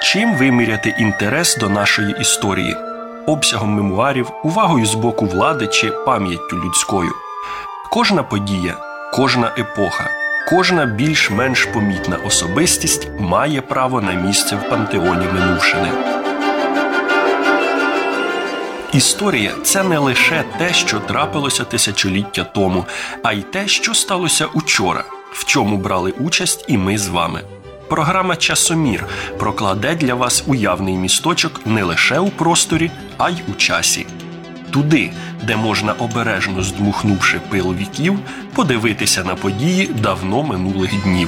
Чим виміряти інтерес до нашої історії? Обсягом мемуарів, увагою з боку влади чи пам'яттю людською? Кожна подія, кожна епоха, кожна більш-менш помітна особистість має право на місце в пантеоні минувшини. Історія – це не лише те, що трапилося тисячоліття тому, а й те, що сталося учора, в чому брали участь і ми з вами. Програма «Часомір» прокладе для вас уявний місточок не лише у просторі, а й у часі. Туди, де можна, обережно здмухнувши пил віків, подивитися на події давно минулих днів.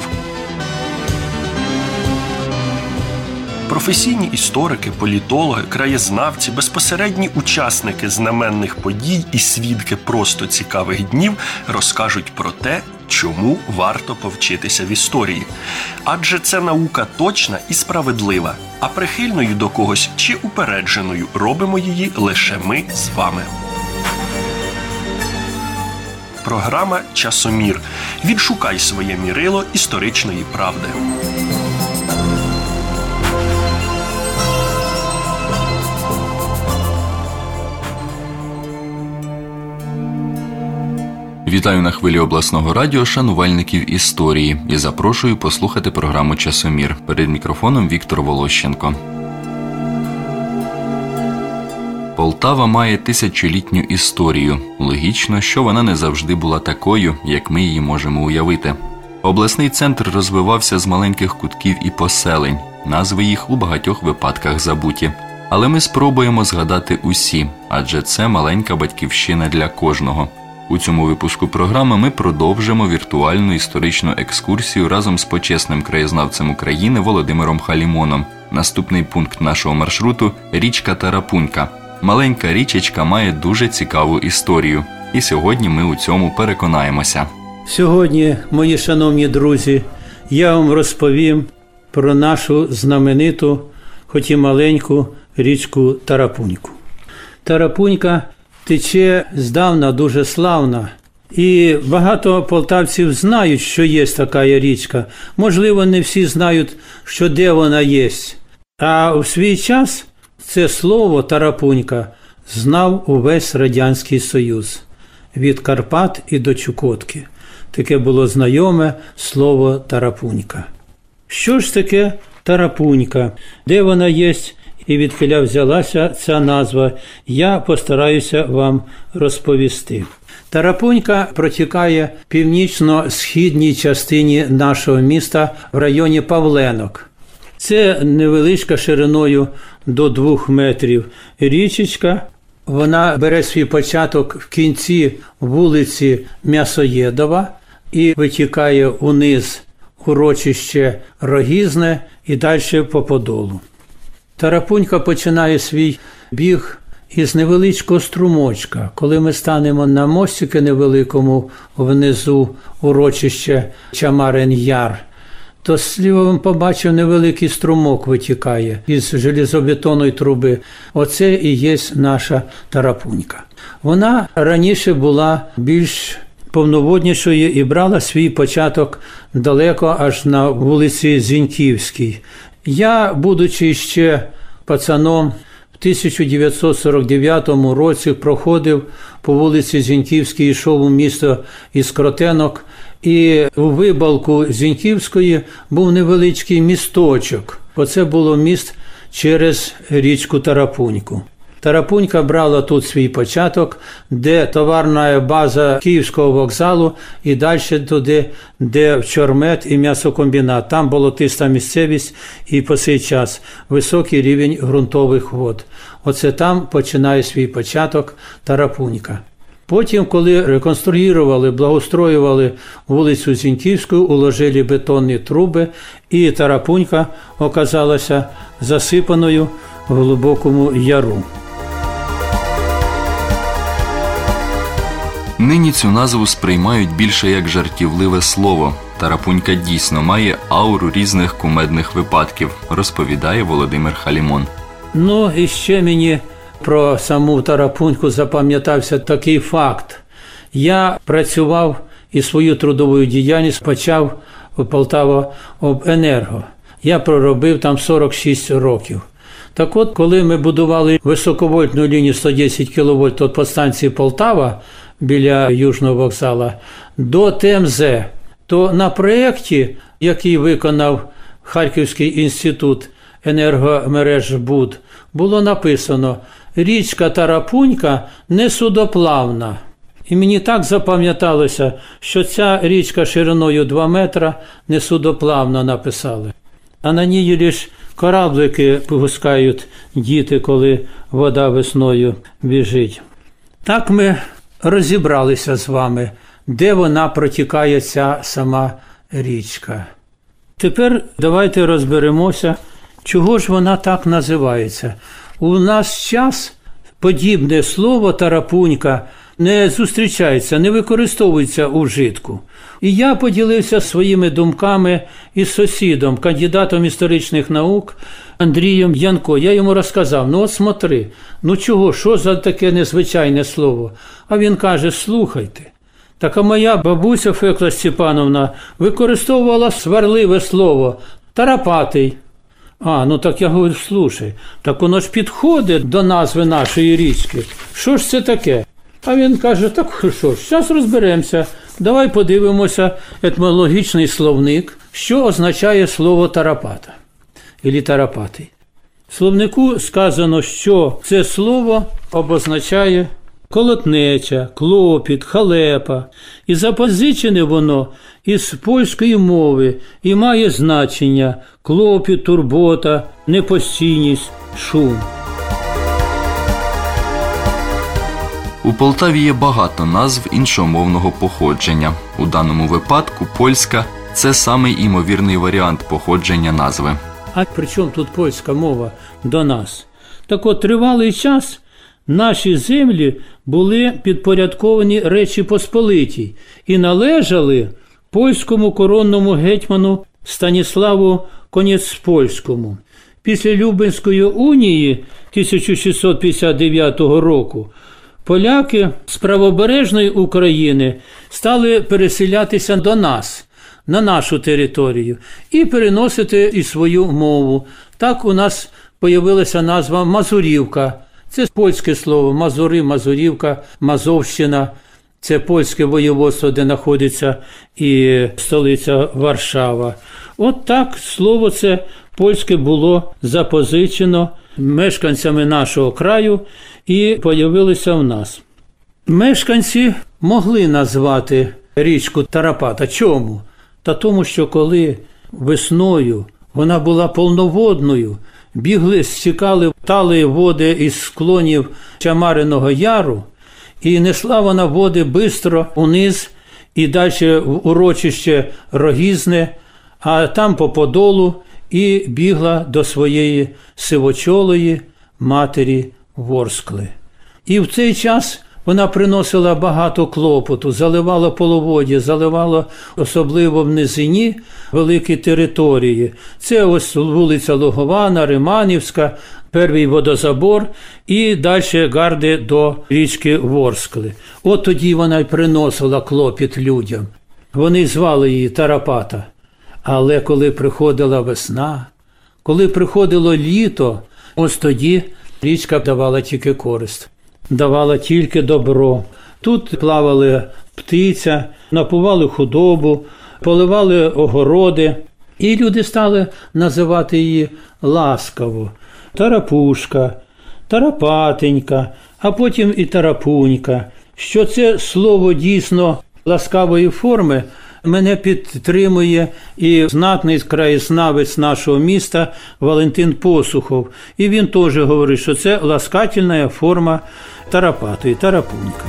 Професійні історики, політологи, краєзнавці, безпосередні учасники знаменних подій і свідки просто цікавих днів розкажуть про те, чому варто повчитися в історії. Адже це наука точна і справедлива, а прихильною до когось чи упередженою робимо її лише ми з вами. Програма «Часомір». Відшукай своє мірило історичної правди. Вітаю на хвилі обласного радіо шанувальників історії і запрошую послухати програму «Часомір». Перед мікрофоном Віктор Волощенко. Полтава має тисячолітню історію. Логічно, що вона не завжди була такою, як ми її можемо уявити. Обласний центр розвивався з маленьких кутків і поселень. Назви їх у багатьох випадках забуті. Але ми спробуємо згадати усі, адже це маленька батьківщина для кожного. У цьому випуску програми ми продовжимо віртуальну історичну екскурсію разом з почесним краєзнавцем України Володимиром Халімоном. Наступний пункт нашого маршруту – річка Тарапунька. Маленька річечка має дуже цікаву історію. І сьогодні ми у цьому переконаємося. Сьогодні, мої шановні друзі, я вам розповім про нашу знамениту, хоч і маленьку, річку Тарапуньку. Тарапунька тече здавна дуже славна. І багато полтавців знають, що є така річка. Можливо, не всі знають, що де вона є. А в свій час це слово «Тарапунька» знав увесь Радянський Союз. Від Карпат і до Чукотки. Таке було знайоме слово «Тарапунька». Що ж таке Тарапунька? Де вона є? І відкіля взялася ця назва, я постараюся вам розповісти. Тарапунька протікає в північно-східній частині нашого міста в районі Павленок. Це невеличка шириною до 2 метрів річечка. Вона бере свій початок в кінці вулиці М'ясоєдова і витікає униз урочище Рогізне і далі по Подолу. Тарапунька починає свій біг із невеличкого струмочка. Коли ми станемо на мостику невеликому внизу урочище Чамарин-Яр, то зліва ми побачимо невеликий струмок витікає із железобетонної труби. Оце і є наша Тарапунька. Вона раніше була більш повноводнішою і брала свій початок далеко аж на вулиці Зіньківській. Я, будучи ще пацаном, в 1949 році проходив по вулиці Зіньківській, йшов у місто із Кротенок, і у вибалку Зіньківської був невеличкий місточок. Оце було міст через річку Тарапуньку. Тарапунька брала тут свій початок, де товарна база Київського вокзалу і далі туди, де Чормет і м'ясокомбінат. Там болотиста місцевість і по цей час високий рівень ґрунтових вод. Оце там починає свій початок Тарапунька. Потім, коли реконструювали, благоустроювали вулицю Зіньківську, уложили бетонні труби, і Тарапунька оказалася засипаною в глибокому яру. Нині цю назву сприймають більше як жартівливе слово. Тарапунька дійсно має ауру різних кумедних випадків, розповідає Володимир Халімон. Ну, і ще мені про саму Тарапуньку запам'ятався такий факт. Я працював і свою трудову діяльність почав у Полтаваобенерго. Я проробив там 46 років. Так от, коли ми будували високовольтну лінію 110 кВт від подстанції Полтава біля Южного вокзалу до ТМЗ, то на проєкті, який виконав Харківський інститут енергомережбуд, було написано «Річка Тарапунька не судоплавна». І мені так запам'яталося, що ця річка шириною 2 метри не судоплавна написали. А на ній лише кораблики пускають діти, коли вода весною біжить. Так ми розібралися з вами, де вона протікає, ця сама річка. Тепер давайте розберемося, чого ж вона так називається. У нас час подібне слово «тарапунька» не зустрічається, не використовується у вжитку. І я поділився своїми думками із сусідом, кандидатом історичних наук Андрієм Янко. Я йому розказав, от смотри, чого, що за таке незвичайне слово? А він каже, слухайте, так а моя бабуся Фекла Степановна використовувала сварливе слово «тарапатий». Так я говорю, слушай, так воно ж підходить до назви нашої річки. Що ж це таке? А він каже, так що ж, зараз розберемося. Давай подивимося етимологічний словник, що означає слово «тарапата» або «тарапатий». В словнику сказано, що це слово обозначає колотнеча, клопіт, халепа. І запозичене воно із польської мови і має значення клопіт, турбота, непостійність, шум. У Полтаві є багато назв іншомовного походження. У даному випадку польська – це самий імовірний варіант походження назви. А при чому тут польська мова до нас? Так от, тривалий час наші землі були підпорядковані Речі Посполитій і належали польському коронному гетьману Станіславу Конецпольському. Після Люблінської унії 1659 року поляки з правобережної України стали переселятися до нас, на нашу територію, і переносити і свою мову. Так у нас з'явилася назва Мазурівка. Це польське слово Мазури, Мазурівка, Мазовщина. Це польське воєводство, де знаходиться і столиця Варшава. От так слово це польське було запозичено мешканцями нашого краю і з'явилося в нас. Мешканці могли назвати річку Тарапата. Чому? Та тому, що коли весною вона була повноводною, бігли, стікали тали води із склонів Чамариного яру, і несла вона води бистро униз і далі в урочище Рогізне, а там по Подолу і бігла до своєї сивочолої матері Ворскли. І в цей час вона приносила багато клопоту, заливала половодя, заливала особливо в низині великі території. Це ось вулиця Лугована, Риманівська, перший водозабор і далі гарди до річки Ворскли. От тоді вона й приносила клопіт людям. Вони звали її Тарапата. Але коли приходила весна, коли приходило літо, ось тоді річка давала тільки користь, давала тільки добро. Тут плавали птиця, напували худобу, поливали огороди. І люди стали називати її ласкаво Тарапушка, Тарапатенька, а потім і Тарапунька. Що це слово дійсно ласкавої форми, мене підтримує і знатний краєзнавець нашого міста Валентин Посухов. І він теж говорить, що це ласкательна форма Тарапату і Тарапунька.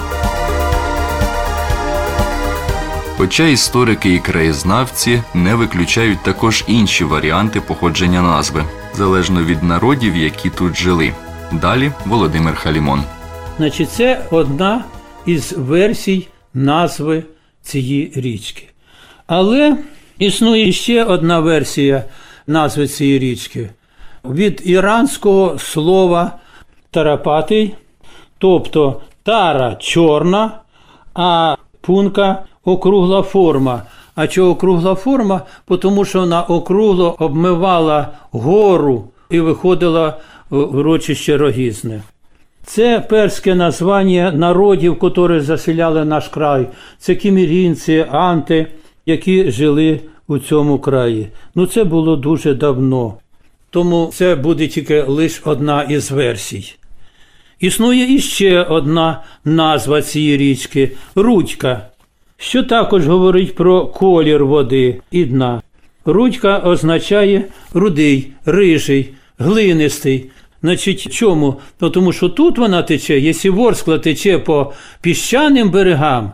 Хоча історики і краєзнавці не виключають також інші варіанти походження назви, залежно від народів, які тут жили. Далі Володимир Халімон. Значить, це одна із версій назви цієї річки. Але існує ще одна версія назви цієї річки. Від іранського слова «тарапатий», тобто «тара» – чорна, а «пунка» – округла форма. А чого округла форма? Тому що вона округло обмивала гору і виходила в урочище Рогізне. Це перське названня народів, які заселяли наш край. Це кімерійці, анти, які жили у цьому краї. Це було дуже давно. Тому це буде тільки лише одна із версій. Існує іще одна назва цієї річки – Рудька, що також говорить про колір води і дна. Рудька означає рудий, рижий, глинистий. Значить, чому? Тому що тут вона тече, якщо Ворскла тече по піщаним берегам,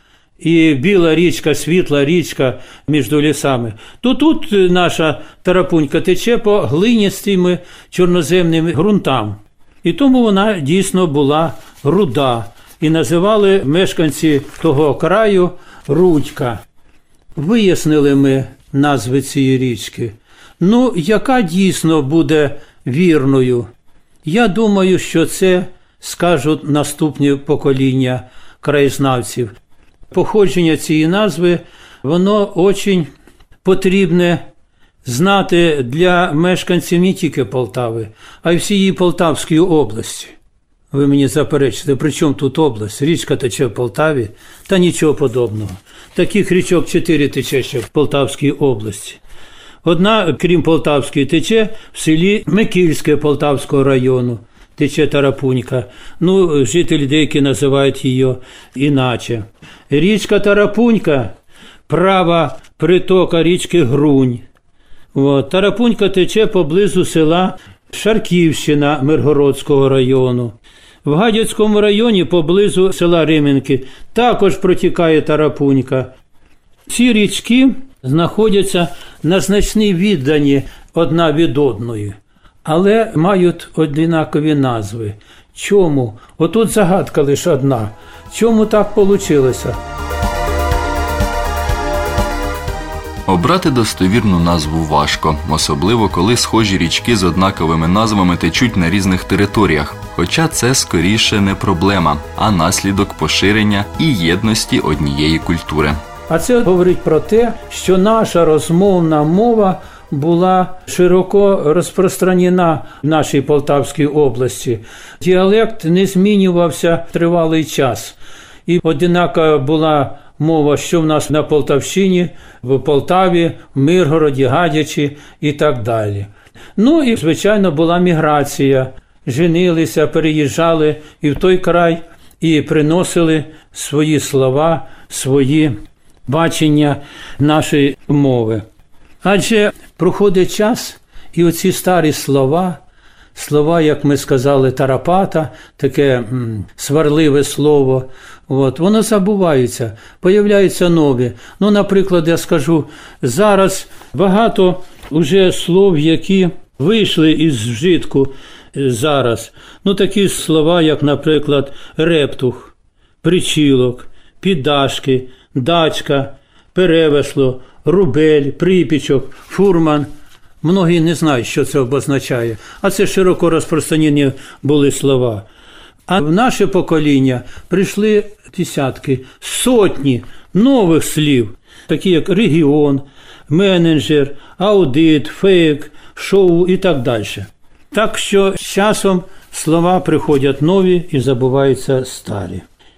і біла річка, світла річка між лісами, то тут наша Тарапунька тече по глиністим чорноземним ґрунтам. І тому вона дійсно була руда. І називали мешканці того краю Рудька. Вияснили ми назви цієї річки. Яка дійсно буде вірною? Я думаю, що це скажуть наступні покоління краєзнавців. Походження цієї назви, воно дуже потрібне знати для мешканців не тільки Полтави, а й всієї Полтавської області. Ви мені заперечите, при чому тут область? Річка тече в Полтаві, та нічого подобного. Таких річок 4 тече ще в Полтавській області. Одна, крім Полтавської, тече в селі Микільське Полтавського району, тече Тарапунька. Жителі деякі називають її іначе. Річка Тарапунька – права притока річки Грунь. Тарапунька тече поблизу села Шарківщина Миргородського району. В Гадяцькому районі поблизу села Римінки також протікає Тарапунька. Ці річки знаходяться на значній віддані одна від одної, але мають однакові назви. Чому? Отут загадка лише одна. Чому так вийшло? Обрати достовірну назву важко, особливо коли схожі річки з однаковими назвами течуть на різних територіях. Хоча це скоріше не проблема, а наслідок поширення і єдності однієї культури. А це говорить про те, що наша розмовна мова була широко розпространена в нашій Полтавській області. Діалект не змінювався тривалий час. І одинакова була мова, що в нас на Полтавщині, в Полтаві, в Миргороді, Гадячі і так далі. І, звичайно, була міграція. Женилися, переїжджали і в той край, і приносили свої слова, свої бачення нашої мови. Адже проходить час, і оці старі слова, як ми сказали, Тарапата, таке сварливе слово, воно забувається, появляються нові. Наприклад, я скажу, зараз багато вже слов, які вийшли із вжитку зараз. Такі слова, як, наприклад, рептух, причілок, піддашки, дачка, перевесло, рубель, припічок, фурман. Многі не знають, що це обозначає, а це широко розпространені були слова. А в наше покоління прийшли десятки, сотні нових слів, такі як регіон, менеджер, аудит, фейк, шоу і так далі. Так що з часом слова приходять нові і забуваються старі.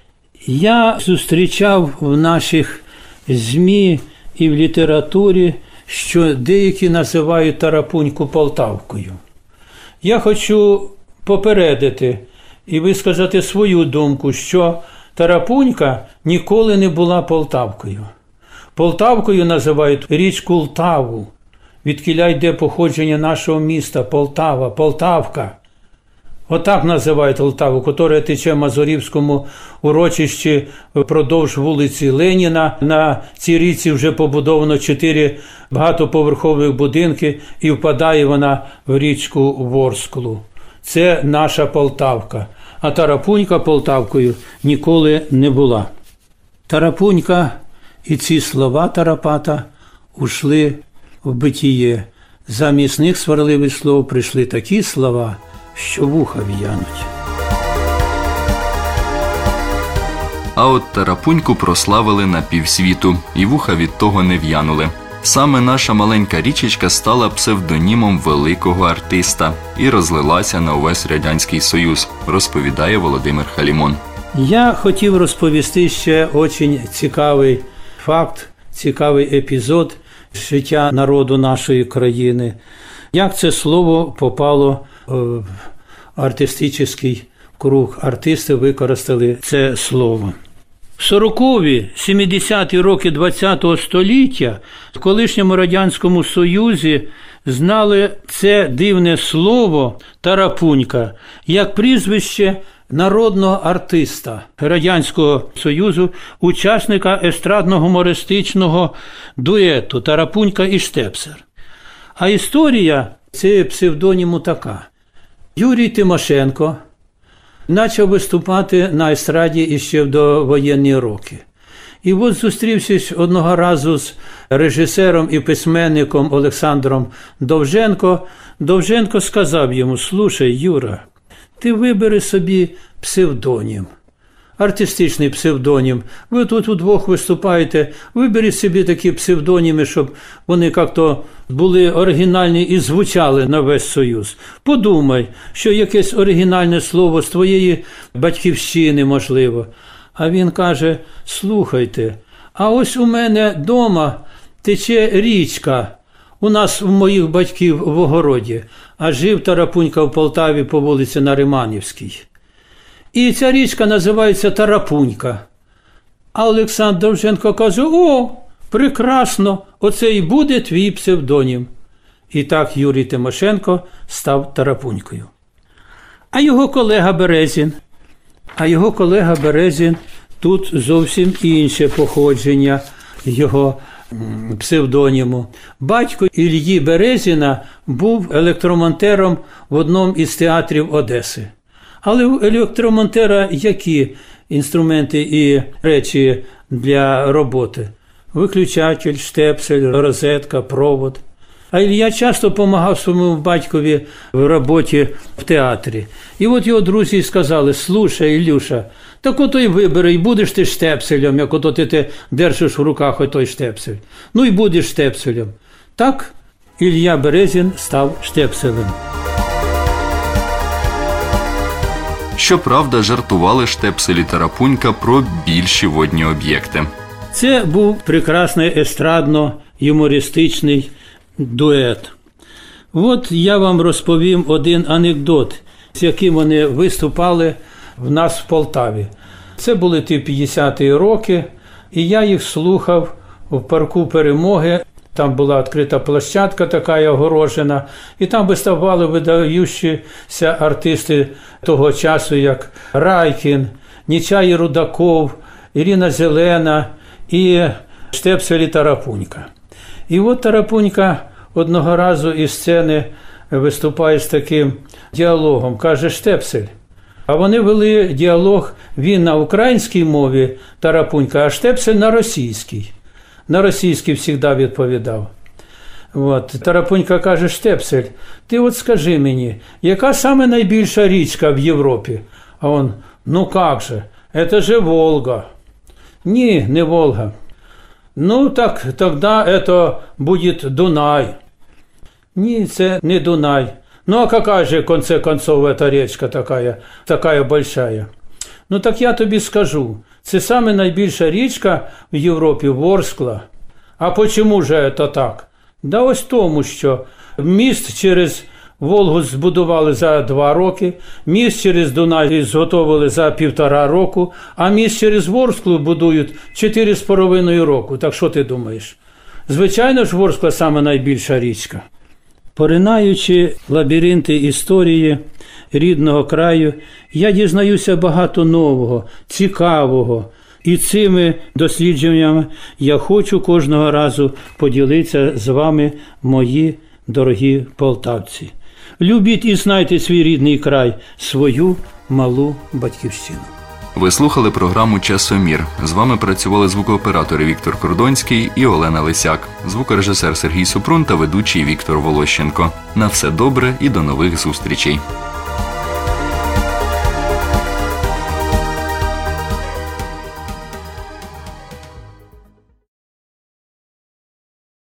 Я зустрічав в наших ЗМІ і в літературі, що деякі називають Тарапуньку Полтавкою. Я хочу попередити і висказати свою думку, що Тарапунька ніколи не була Полтавкою. Полтавкою називають річку Лтаву, відкіля йде походження нашого міста Полтава, Полтавка. Отак називають Лтаву, яка тече в Мазурівському урочищі впродовж вулиці Леніна. На цій річці вже побудовано 4 багатоповерхових будинки і впадає вона в річку Ворсклу. Це наша Полтавка. А Тарапунька Полтавкою ніколи не була. Тарапунька і ці слова Тарапата ушли в битіє. Замість них сварливих слов прийшли такі слова, що вуха в'януть. А от Тарапуньку прославили на півсвіту, і вуха від того не в'янули. Саме наша маленька річечка стала псевдонімом великого артиста і розлилася на увесь Радянський Союз, розповідає Володимир Халімон. Я хотів розповісти ще дуже цікавий факт, цікавий епізод життя народу нашої країни. Як це слово попало в артистичний круг. Артисти використали це слово. В 40-ві, 70-ті роки ХХ століття в колишньому Радянському Союзі знали це дивне слово «Тарапунька» як прізвище народного артиста Радянського Союзу, учасника естрадно-гумористичного дуету «Тарапунька і Штепсель». А історія цієї псевдоніму така. Юрій Тимошенко почав виступати на естраді іще в довоєнні роки. І от зустрівшись одного разу з режисером і письменником Олександром Довженко, Довженко сказав йому: «Слушай, Юра, ти вибери собі псевдонім, артистичний псевдонім. Ви тут удвох виступаєте, виберіть собі такі псевдоніми, щоб вони як-то були оригінальні і звучали на весь Союз. Подумай, що якесь оригінальне слово з твоєї батьківщини, можливо». А він каже: «Слухайте, а ось у мене вдома тече річка, у нас у моїх батьків в огороді, а жив Тарапунька в Полтаві по вулиці Нариманівській. І ця річка називається Тарапунька». А Олександр Довженко каже: «О, прекрасно, оце і буде твій псевдонім». І так Юрій Тимошенко став Тарапунькою. А його колега Березін тут зовсім інше походження його псевдоніму. Батько Іллі Березіна був електромонтером в одному із театрів Одеси. Але у електромонтера які інструменти і речі для роботи? Виключатель, штепсель, розетка, провод. А Ілля часто допомагав своєму батькові в роботі в театрі. І от його друзі сказали: «Слушай, Ілюша, так ото й вибери, і будеш ти штепселем, як ото ти держиш в руках отой штепсель. Ну і будеш штепселем». Так Ілля Березін став штепселем. Щоправда, жартували Штепсель і Тарапунька про більші водні об'єкти. Це був прекрасний естрадно-юмористичний дует. От я вам розповім один анекдот, з яким вони виступали в нас в Полтаві. Це були ті 50-ті роки, і я їх слухав в парку Перемоги. Там була відкрита площадка така огорожена, і там виставали видаючіся артисти того часу, як Райкін, Нечай Рудаков, Ірина Зелена і Штепсель і Тарапунька. І от Тарапунька одного разу із сцени виступає з таким діалогом, каже: «Штепсель». А вони вели діалог, він на українській мові, Тарапунька, а Штепсель на російській. На російській завжди відповідав. От. Тарапунька каже: «Штепсель, ти от скажи мені, яка саме найбільша річка в Європі?» А він: «Ну як же, це же Волга». «Ні, не Волга». «Ну так, тоді це буде Дунай». «Ні, це не Дунай». «Ну а яка же, в конце концов, эта речка такая большая?» «Ну так я тобі скажу, це саме найбільша річка в Європі Ворскла». «А почему же це так?» «Да ось тому, що міст через Волгу збудували за 2 роки, міст через Дунай зготовили за 1,5 року, а міст через Ворсклу будують 4,5 року. Так що ти думаєш?» Звичайно ж, Ворскла саме найбільша річка. Поринаючи лабіринти історії рідного краю, я дізнаюся багато нового, цікавого. І цими дослідженнями я хочу кожного разу поділитися з вами, мої дорогі полтавці. Любіть і знайте свій рідний край, свою малу батьківщину. Ви слухали програму «Часомір». З вами працювали звукооператори Віктор Кордонський і Олена Лисяк, звукорежисер Сергій Супрун та ведучий Віктор Волощенко. На все добре і до нових зустрічей.